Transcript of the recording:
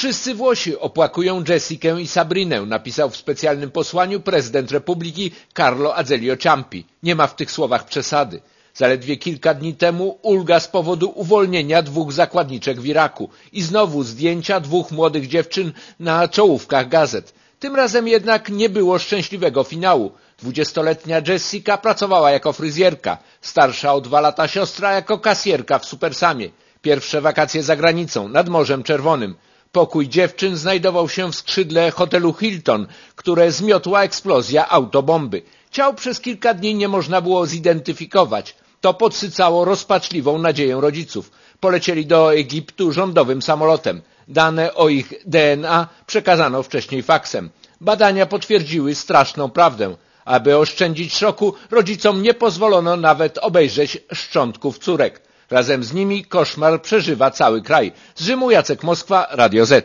Wszyscy Włosi opłakują Jessikę i Sabrinę, napisał w specjalnym posłaniu prezydent Republiki Carlo Azeglio Ciampi. Nie ma w tych słowach przesady. Zaledwie kilka dni temu ulga z powodu uwolnienia 2 zakładniczek w Iraku i znowu zdjęcia 2 młodych dziewczyn na czołówkach gazet. Tym razem jednak nie było szczęśliwego finału. 20-letnia Jessica pracowała jako fryzjerka, starsza o 2 lata siostra jako kasjerka w Supersamie. Pierwsze wakacje za granicą, nad Morzem Czerwonym. Pokój dziewczyn znajdował się w skrzydle hotelu Hilton, które zmiotła eksplozja autobomby. Ciał przez kilka dni nie można było zidentyfikować. To podsycało rozpaczliwą nadzieję rodziców. Polecieli do Egiptu rządowym samolotem. Dane o ich DNA przekazano wcześniej faksem. Badania potwierdziły straszną prawdę. Aby oszczędzić szoku, rodzicom nie pozwolono nawet obejrzeć szczątków córek. Razem z nimi koszmar przeżywa cały kraj. Z Rzymu Jacek Moskwa, Radio Z.